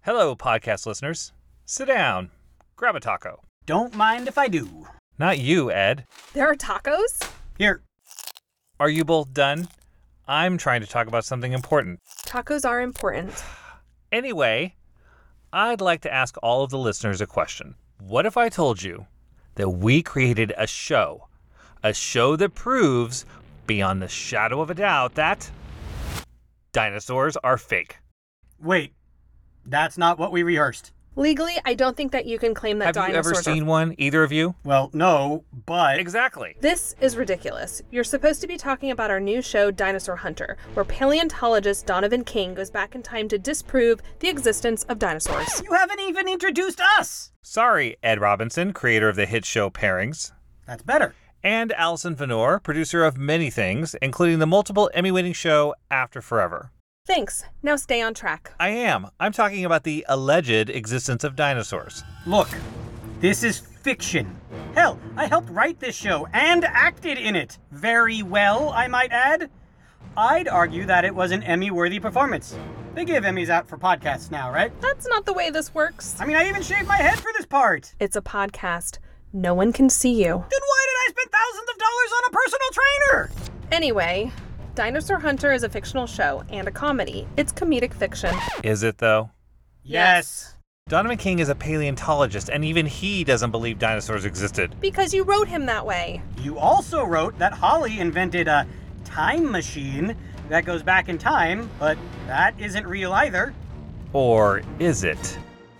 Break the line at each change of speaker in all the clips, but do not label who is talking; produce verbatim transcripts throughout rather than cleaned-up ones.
Hello, podcast listeners. Sit down. Grab a taco.
Don't mind if I do.
Not you, Ed.
There are tacos?
Here.
Are you both done? I'm trying to talk about something important.
Tacos are important.
Anyway, I'd like to ask all of the listeners a question. What if I told you that we created a show, a show that proves, beyond the shadow of a doubt, that dinosaurs are fake?
Wait, that's not what we rehearsed.
Legally, I don't think that you can claim that
Have you
dinosaurs
ever seen
are...
one, either of you?
Well, no, but...
Exactly.
This is ridiculous. You're supposed to be talking about our new show, Dinosaur Hunter, where paleontologist Donovan King goes back in time to disprove the existence of dinosaurs.
You haven't even introduced us!
Sorry, Ed Robinson, creator of the hit show Pairings.
That's better.
And Allison Venor, producer of many things, including the multiple Emmy-winning show After Forever.
Thanks. Now stay on track.
I am. I'm talking about the alleged existence of dinosaurs.
Look, this is fiction. Hell, I helped write this show and acted in it. Very well, I might add. I'd argue that it was an Emmy-worthy performance. They give Emmys out for podcasts now, right?
That's not the way this works.
I mean, I even shaved my head for this part.
It's a podcast. No one can see you.
Then why did I spend thousands of dollars on a personal trainer?
Anyway, Dinosaur Hunter is a fictional show and a comedy. It's comedic fiction.
Is it, though?
Yes.
Donovan King is a paleontologist, and even he doesn't believe dinosaurs existed.
Because you wrote him that way.
You also wrote that Holly invented a time machine that goes back in time, but that isn't real either.
Or is it?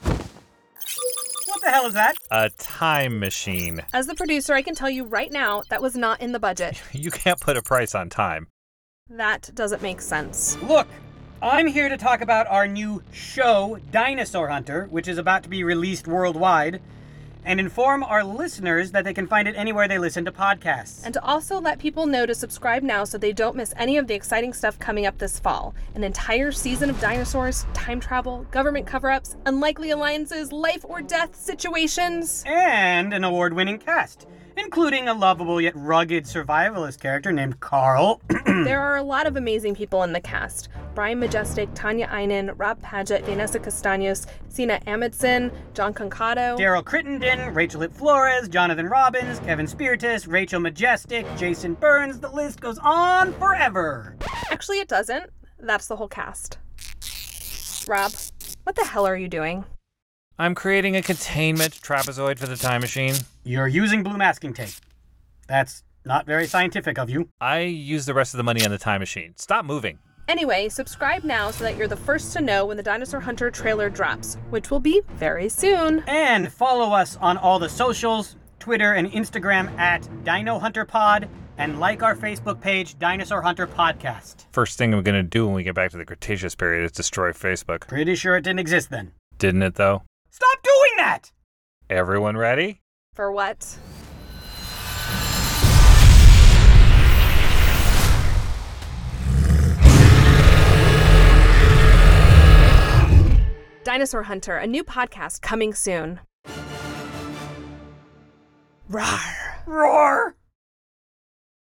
What the hell is that?
A time machine.
As the producer, I can tell you right now that was not in the budget.
You can't put a price on time.
That doesn't make sense.
Look, I'm here to talk about our new show, Dinosaur Hunter, which is about to be released worldwide, and inform our listeners that they can find it anywhere they listen to podcasts.
And to also let people know to subscribe now so they don't miss any of the exciting stuff coming up this fall. An entire season of dinosaurs, time travel, government cover-ups, unlikely alliances, life or death situations.
And an award-winning cast, including a lovable yet rugged survivalist character named Carl.
There are a lot of amazing people in the cast. Brian Majestic, Tanya Einen, Rob Paget, Vanessa Castaños, Sina Amundsen, John Concado,
Daryl Crittenden, Rachel Litt Flores, Jonathan Robbins, Kevin Spiritus, Rachel Majestic, Jason Burns. The list goes on forever.
Actually, it doesn't. That's the whole cast. Rob, what the hell are you doing?
I'm creating a containment trapezoid for the time machine.
You're using blue masking tape. That's not very scientific of you.
I use the rest of the money on the time machine. Stop moving.
Anyway, subscribe now so that you're the first to know when the Dinosaur Hunter trailer drops, which will be very soon.
And follow us on all the socials, Twitter and Instagram at Dino Hunter Pod, and like our Facebook page, Dinosaur Hunter Podcast.
First thing I'm going to do when we get back to the Cretaceous period is destroy Facebook.
Pretty sure it didn't exist then.
Didn't it, though?
Stop doing that!
Everyone ready?
For what? Dinosaur Hunter, a new podcast coming soon. Rawr.
Roar!